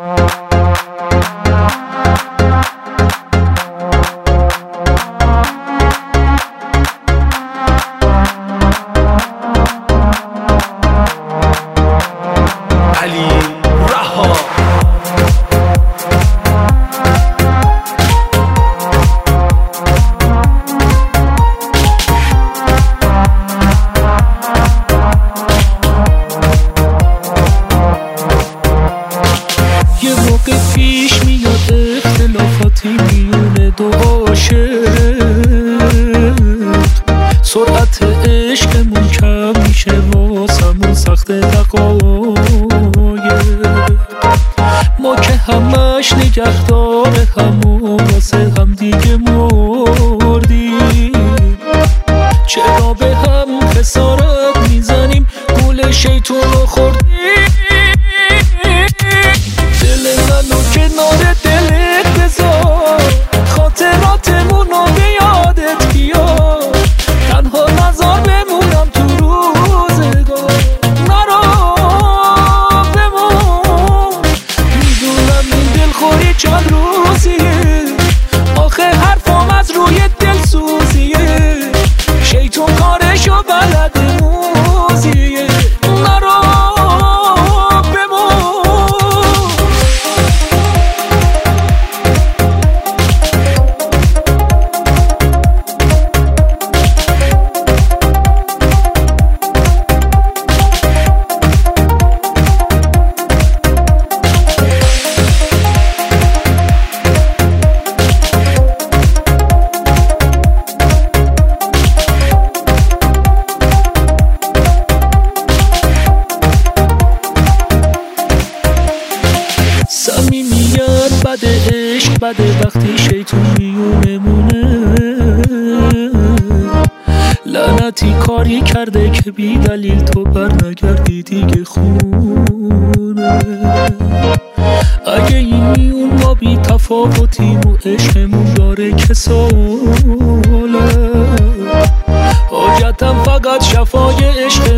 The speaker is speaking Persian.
پیش میاد اختلافاتی میونه دو عاشق، سرعت عشقمون کم میشه واسمون سخت دقایق، ما که همش نگهدار همون واسه هم دیگه مردیم، چرا به هم خسارت میزنیم گول شیطون رو خوردیم، دل منو کنار دلت بذار خاطراتمون رو به یادت بیار، تنها نذار بمونم تو روزگار، نرو بمون، میدونم این دلخوری چند روزیه، آخه حرفام از روی دل سوزیه، شیطون کارشو بلد موزیه، نرو صمیمیت بده، عشق بده وقتی شیطون میونمونه، لعنتی کاری کرده که بی دلیل تو بر نگردی دیگه خونه، اگه این میون ما بی تفاوتیم و عشقمون داره که ساله، حاجتم فقط شفای عشق